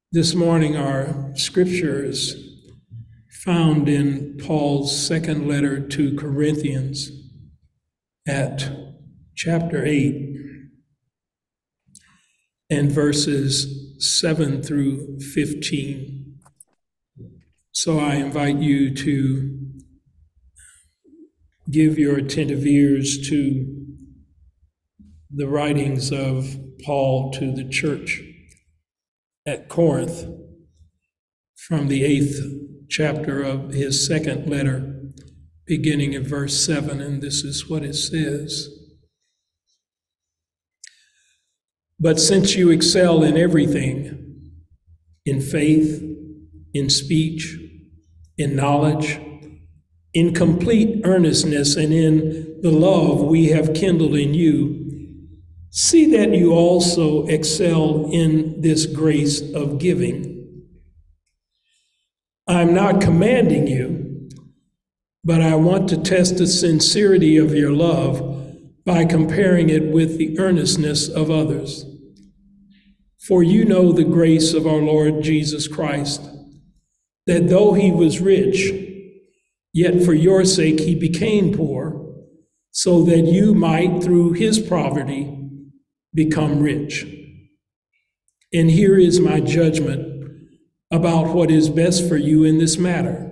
This morning, our scripture is found in Paul's second letter to Corinthians at chapter 8 and verses 7 through 15. So I invite you to give your attentive ears to the writings of Paul to the church at Corinth from the 8th chapter of his second letter, beginning at verse 7, and this is what it says. But since you excel in everything, in faith, in speech, in knowledge, in complete earnestness, and in the love we have kindled in you, see that you also excel in this grace of giving. I'm not commanding you, but I want to test the sincerity of your love by comparing it with the earnestness of others. For you know the grace of our Lord Jesus Christ, that though he was rich, yet for your sake he became poor, so that you might, through his poverty, become rich. And here is my judgment about what is best for you in this matter.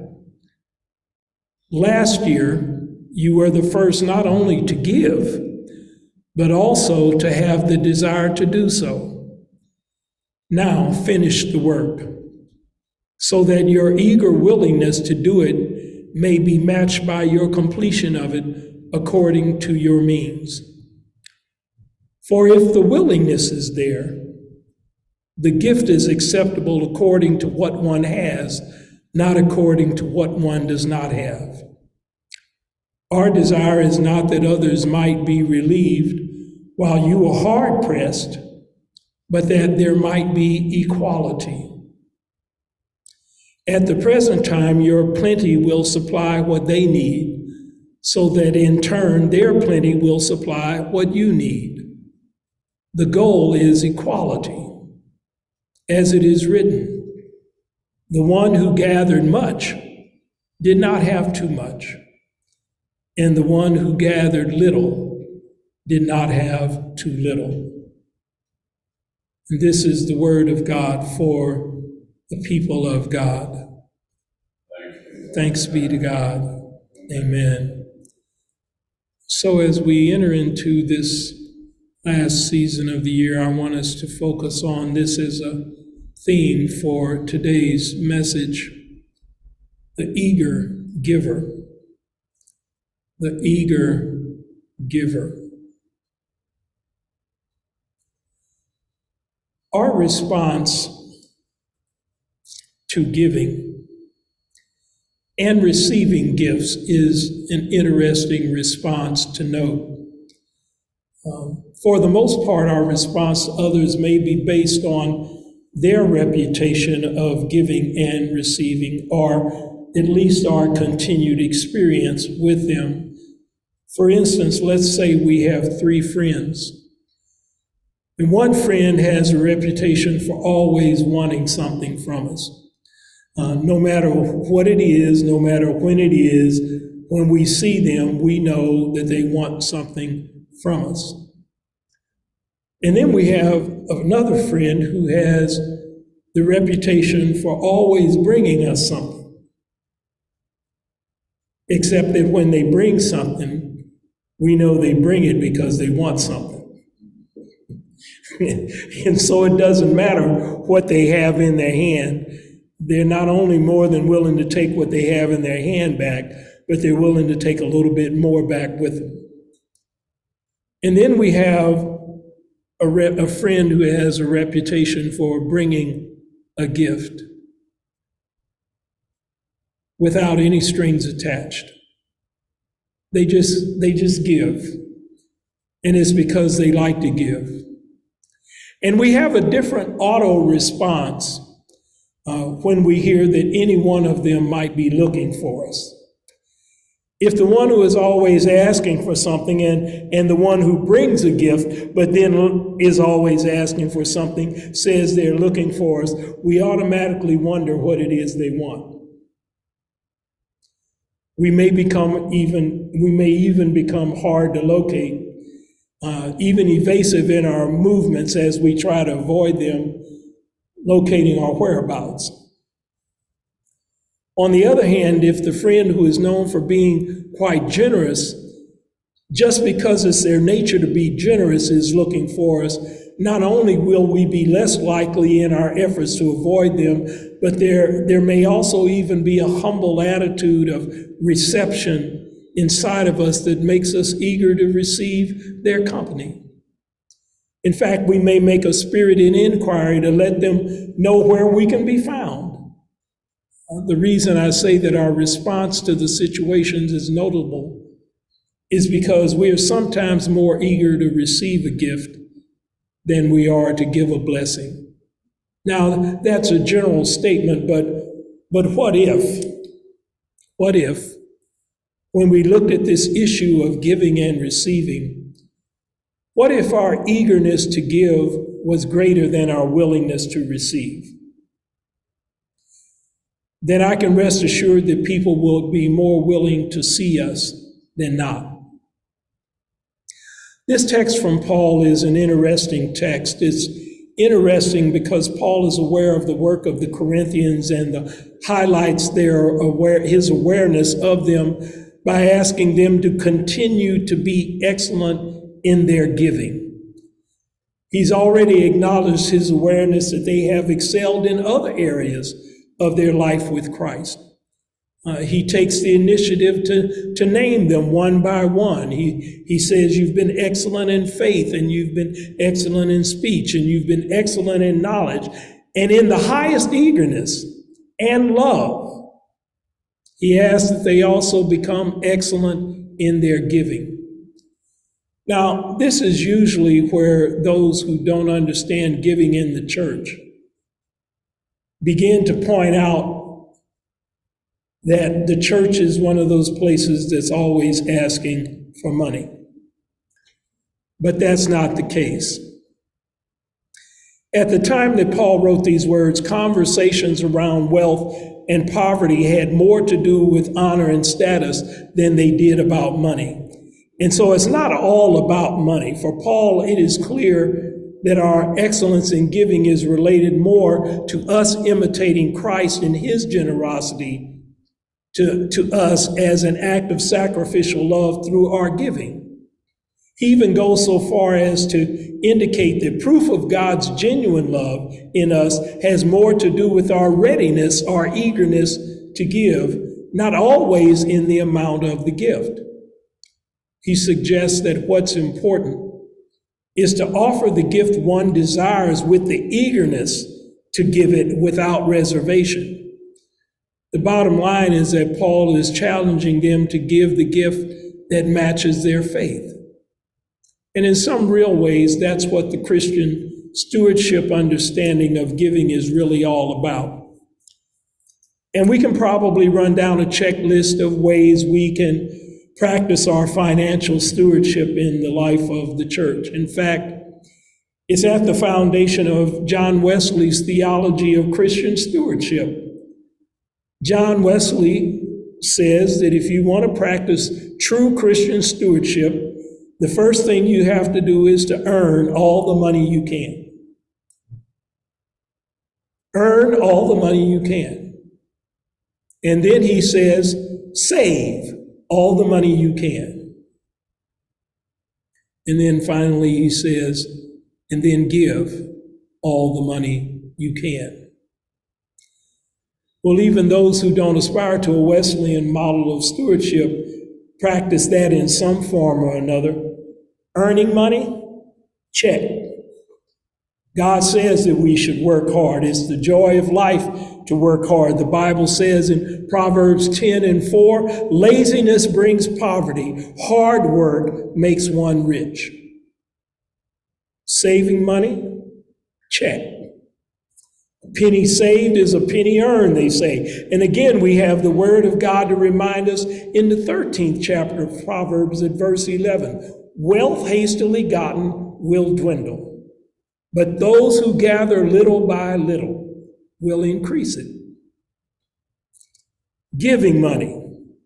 Last year, you were the first not only to give, but also to have the desire to do so. Now finish the work, so that your eager willingness to do it may be matched by your completion of it according to your means. For if the willingness is there, the gift is acceptable according to what one has, not according to what one does not have. Our desire is not that others might be relieved while you are hard pressed, but that there might be equality. At the present time, your plenty will supply what they need, so that in turn their plenty will supply what you need. The goal is equality. As it is written, the one who gathered much did not have too much, and the one who gathered little did not have too little. And this is the word of God for the people of God. Thanks be to God. Amen. So as we enter into this last season of the year, I want us to focus on this as a theme for today's message: the eager giver. The eager giver. Our response to giving and receiving gifts is an interesting response to note. For the most part, our response to others may be based on their reputation of giving and receiving, or at least our continued experience with them. For instance, let's say we have three friends. And one friend has a reputation for always wanting something from us. No matter what it is, no matter when it is, when we see them, we know that they want something from us. And then we have another friend who has the reputation for always bringing us something. Except that when they bring something, we know they bring it because they want something. And so it doesn't matter what they have in their hand. They're not only more than willing to take what they have in their hand back, but they're willing to take a little bit more back with them. And then we have a friend who has a reputation for bringing a gift without any strings attached. They just give. And it's because they like to give. And we have a different auto response when we hear that any one of them might be looking for us. If the one who is always asking for something and the one who brings a gift, but then is always asking for something, says they're looking for us, we automatically wonder what it is they want. We may even become hard to locate, even evasive in our movements as we try to avoid them locating our whereabouts. On the other hand, if the friend who is known for being quite generous, just because it's their nature to be generous, is looking for us, not only will we be less likely in our efforts to avoid them, but there may also even be a humble attitude of reception inside of us that makes us eager to receive their company. In fact, we may make a spirited inquiry to let them know where we can be found. The reason I say that our response to the situations is notable is because we are sometimes more eager to receive a gift than we are to give a blessing. Now, that's a general statement, but what if, when we looked at this issue of giving and receiving, what if our eagerness to give was greater than our willingness to receive? Then I can rest assured that people will be more willing to see us than not. This text from Paul is an interesting text. It's interesting because Paul is aware of the work of the Corinthians and highlights his awareness of them by asking them to continue to be excellent in their giving. He's already acknowledged his awareness that they have excelled in other areas of their life with Christ. He takes the initiative to name them one by one. He says, you've been excellent in faith, and you've been excellent in speech, and you've been excellent in knowledge, and in the highest eagerness and love. He asks that they also become excellent in their giving. Now, this is usually where those who don't understand giving in the church begin to point out that the church is one of those places that's always asking for money. But that's not the case. At the time that Paul wrote these words, conversations around wealth and poverty had more to do with honor and status than they did about money. And so it's not all about money. For Paul, it is clear that our excellence in giving is related more to us imitating Christ in his generosity to us as an act of sacrificial love through our giving. He even goes so far as to indicate that proof of God's genuine love in us has more to do with our readiness, our eagerness to give, not always in the amount of the gift. He suggests that what's important is to offer the gift one desires with the eagerness to give it without reservation. The bottom line is that Paul is challenging them to give the gift that matches their faith. And in some real ways, that's what the Christian stewardship understanding of giving is really all about. And we can probably run down a checklist of ways we can practice our financial stewardship in the life of the church. In fact, it's at the foundation of John Wesley's theology of Christian stewardship. John Wesley says that if you want to practice true Christian stewardship, the first thing you have to do is to earn all the money you can. Earn all the money you can. And then he says, save all the money you can. And then finally he says, and then give all the money you can. Well, even those who don't aspire to a Wesleyan model of stewardship practice that in some form or another. Earning money? Check. God says that we should work hard. It's the joy of life to work hard. The Bible says in Proverbs 10:4, laziness brings poverty. Hard work makes one rich. Saving money? Check. Penny saved is a penny earned, they say. And again, we have the word of God to remind us in the 13th chapter of Proverbs at verse 11. Wealth hastily gotten will dwindle, but those who gather little by little will increase it. Giving money.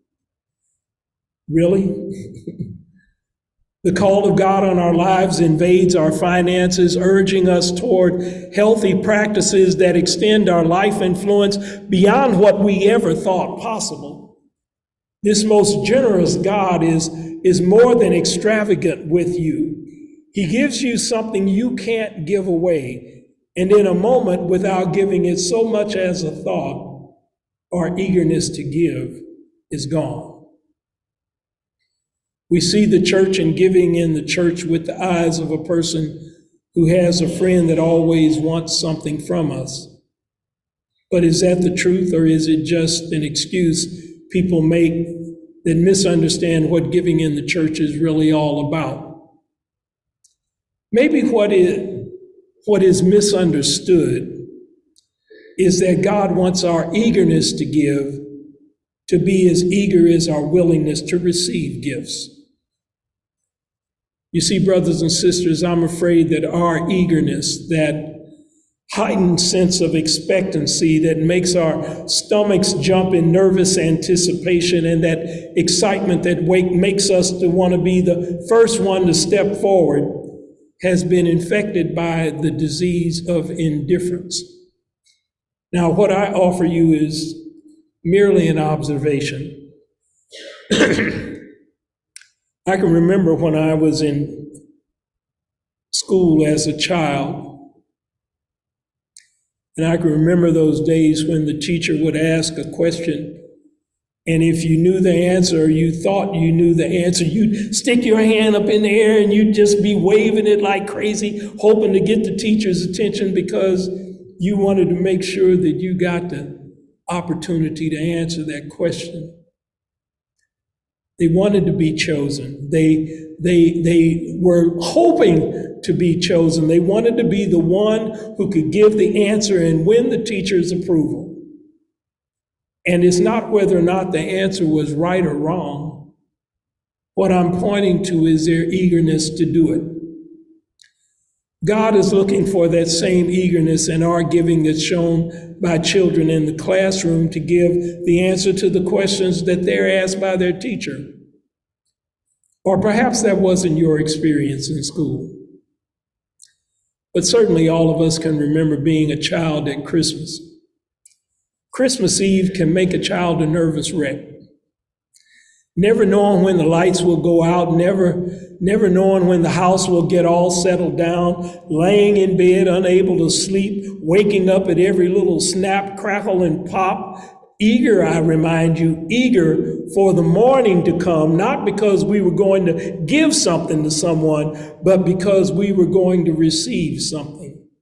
Really? The call of God on our lives invades our finances, urging us toward healthy practices that extend our life influence beyond what we ever thought possible. This most generous God is more than extravagant with you. He gives you something you can't give away, and in a moment, without giving it so much as a thought, our eagerness to give is gone. We see the church and giving in the church with the eyes of a person who has a friend that always wants something from us. But is that the truth, or is it just an excuse people make that misunderstand what giving in the church is really all about? Maybe what is misunderstood is that God wants our eagerness to give to be as eager as our willingness to receive gifts. You see, brothers and sisters, I'm afraid that our eagerness, that heightened sense of expectancy that makes our stomachs jump in nervous anticipation, and that excitement that makes us to want to be the first one to step forward, has been infected by the disease of indifference. Now, what I offer you is merely an observation. I can remember when I was in school as a child, and I can remember those days when the teacher would ask a question, and if you knew the answer, or you thought you knew the answer, you'd stick your hand up in the air and you'd just be waving it like crazy, hoping to get the teacher's attention because you wanted to make sure that you got the opportunity to answer that question. They wanted to be chosen. They were hoping to be chosen. They wanted to be the one who could give the answer and win the teacher's approval. And it's not whether or not the answer was right or wrong. What I'm pointing to is their eagerness to do it. God is looking for that same eagerness in our giving that's shown by children in the classroom to give the answer to the questions that they're asked by their teacher. Or perhaps that wasn't your experience in school. But certainly all of us can remember being a child at Christmas. Christmas Eve can make a child a nervous wreck. Never knowing when the lights will go out, never knowing when the house will get all settled down, laying in bed, unable to sleep, waking up at every little snap, crackle, and pop. Eager, I remind you, eager for the morning to come, not because we were going to give something to someone, but because we were going to receive something.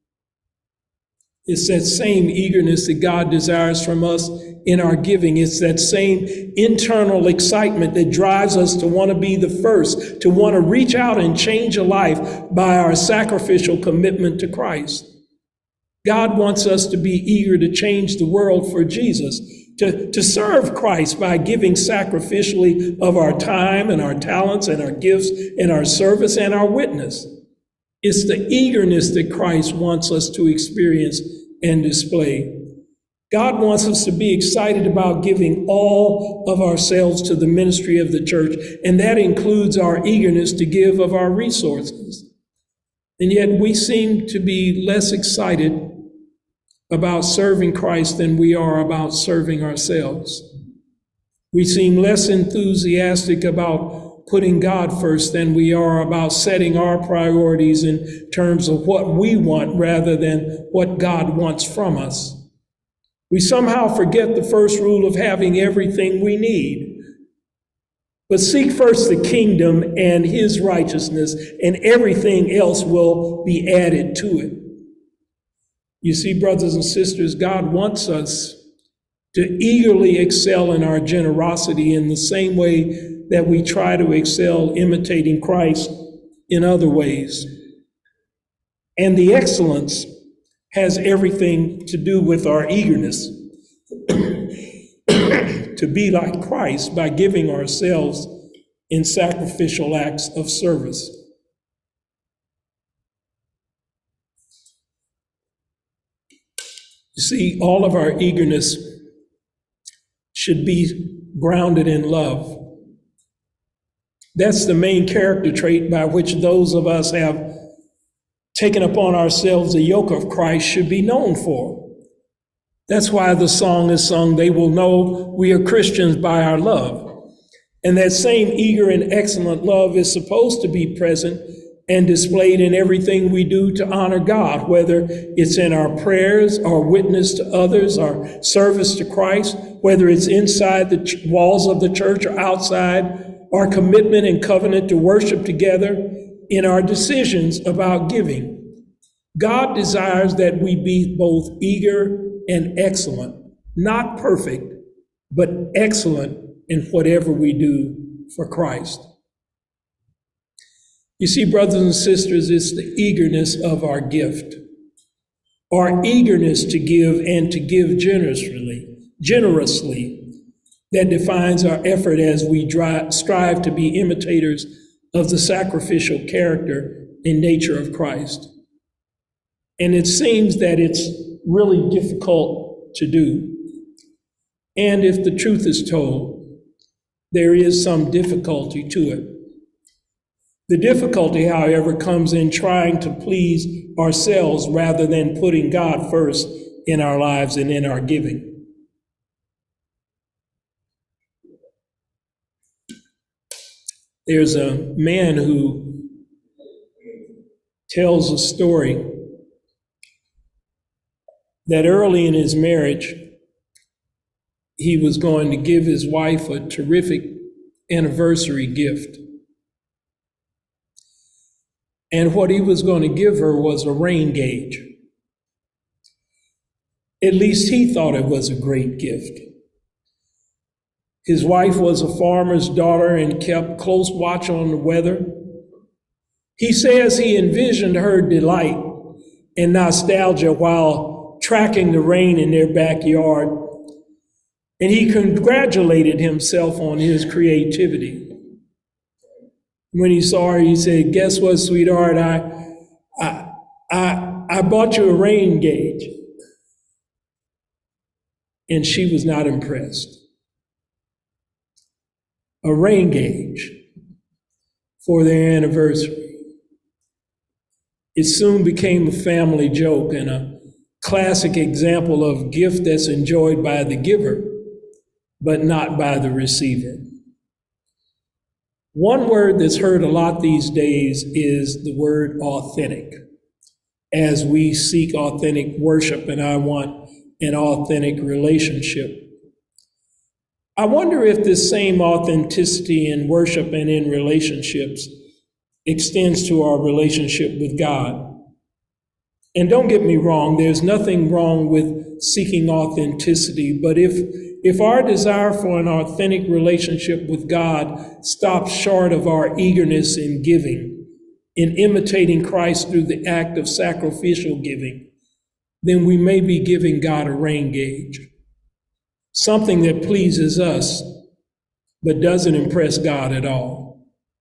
It's that same eagerness that God desires from us in our giving. It's that same internal excitement that drives us to want to be the first, to want to reach out and change a life by our sacrificial commitment to Christ. God wants us to be eager to change the world for Jesus, to serve Christ by giving sacrificially of our time and our talents and our gifts and our service and our witness. It's the eagerness that Christ wants us to experience and display. God wants us to be excited about giving all of ourselves to the ministry of the church, and that includes our eagerness to give of our resources. And yet we seem to be less excited about serving Christ than we are about serving ourselves. We seem less enthusiastic about putting God first than we are about setting our priorities in terms of what we want rather than what God wants from us. We somehow forget the first rule of having everything we need. But seek first the kingdom and his righteousness, and everything else will be added to it. You see, brothers and sisters, God wants us to eagerly excel in our generosity in the same way that we try to excel imitating Christ in other ways. And the excellence has everything to do with our eagerness to be like Christ by giving ourselves in sacrificial acts of service. You see, all of our eagerness should be grounded in love. That's the main character trait by which those of us have taken upon ourselves the yoke of Christ should be known for. That's why the song is sung, "They will know we are Christians by our love." And that same eager and excellent love is supposed to be present and displayed in everything we do to honor God, whether it's in our prayers, our witness to others, our service to Christ, whether it's inside the walls of the church or outside, our commitment and covenant to worship together, in our decisions about giving. God desires that we be both eager and excellent, not perfect, but excellent in whatever we do for Christ. You see, brothers and sisters, it's the eagerness of our gift, our eagerness to give and to give generously, that defines our effort as we strive to be imitators of the sacrificial character and nature of Christ. And it seems that it's really difficult to do. And if the truth is told, there is some difficulty to it. The difficulty, however, comes in trying to please ourselves rather than putting God first in our lives and in our giving. There's a man who tells a story that early in his marriage, he was going to give his wife a terrific anniversary gift. And what he was going to give her was a rain gauge. At least he thought it was a great gift. His wife was a farmer's daughter and kept close watch on the weather. He says he envisioned her delight and nostalgia while tracking the rain in their backyard, and he congratulated himself on his creativity. When he saw her, he said, "Guess what, sweetheart? I bought you a rain gauge." And she was not impressed. A rain gauge for their anniversary. It soon became a family joke and a classic example of gift that's enjoyed by the giver, but not by the receiver. One word that's heard a lot these days is the word authentic, as we seek authentic worship, and I want an authentic relationship. I wonder if this same authenticity in worship and in relationships extends to our relationship with God. And don't get me wrong, there's nothing wrong with seeking authenticity, but if our desire for an authentic relationship with God stops short of our eagerness in giving, in imitating Christ through the act of sacrificial giving, then we may be giving God a rain gauge, something that pleases us but doesn't impress God at all.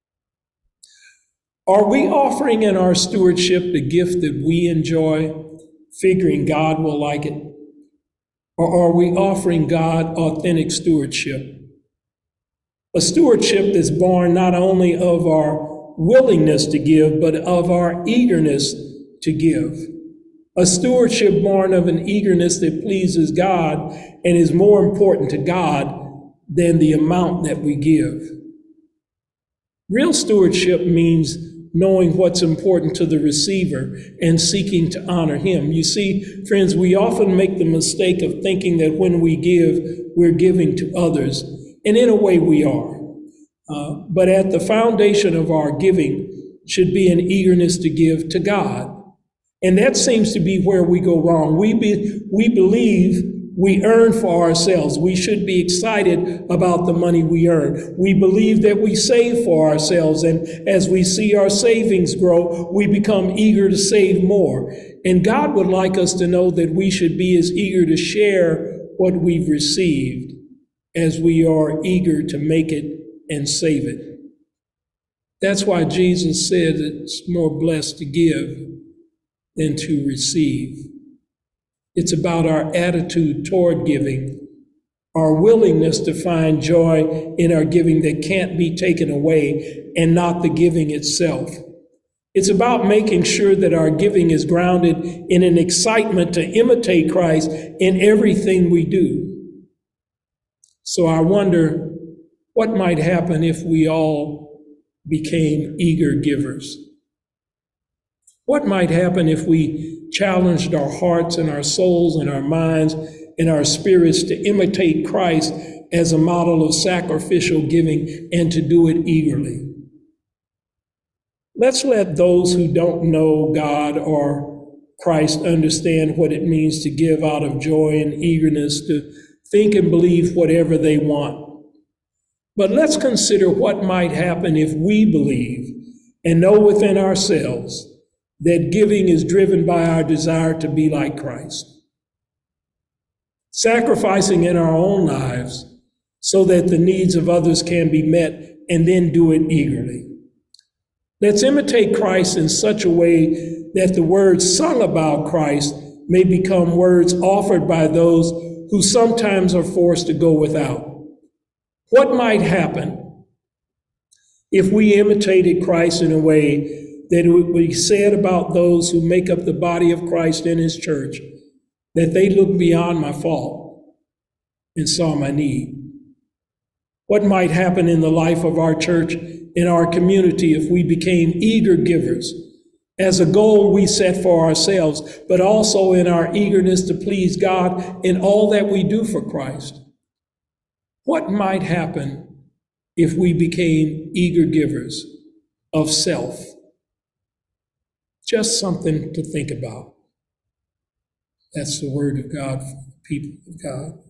Are we offering in our stewardship the gift that we enjoy, figuring God will like it? Or are we offering God authentic stewardship? A stewardship that's born not only of our willingness to give, but of our eagerness to give. A stewardship born of an eagerness that pleases God and is more important to God than the amount that we give. Real stewardship means knowing what's important to the receiver and seeking to honor him. You see, friends, we often make the mistake of thinking that when we give, we're giving to others. And in a way we are. But at the foundation of our giving should be an eagerness to give to God. And that seems to be where we go wrong. We believe we earn for ourselves. We should be excited about the money we earn. We believe that we save for ourselves, and as we see our savings grow, we become eager to save more. And God would like us to know that we should be as eager to share what we've received as we are eager to make it and save it. That's why Jesus said it's more blessed to give than to receive. It's about our attitude toward giving, our willingness to find joy in our giving that can't be taken away, and not the giving itself. It's about making sure that our giving is grounded in an excitement to imitate Christ in everything we do. So I wonder what might happen if we all became eager givers. What might happen if we challenged our hearts and our souls and our minds and our spirits to imitate Christ as a model of sacrificial giving and to do it eagerly? Let's let those who don't know God or Christ understand what it means to give out of joy and eagerness, to think and believe whatever they want. But let's consider what might happen if we believe and know within ourselves that giving is driven by our desire to be like Christ, sacrificing in our own lives so that the needs of others can be met, and then do it eagerly. Let's imitate Christ in such a way that the words sung about Christ may become words offered by those who sometimes are forced to go without. What might happen if we imitated Christ in a way that it would be said about those who make up the body of Christ in his church, that they looked beyond my fault and saw my need? What might happen in the life of our church, in our community, if we became eager givers as a goal we set for ourselves, but also in our eagerness to please God in all that we do for Christ? What might happen if we became eager givers of self? Just something to think about. That's the word of God for the people of God.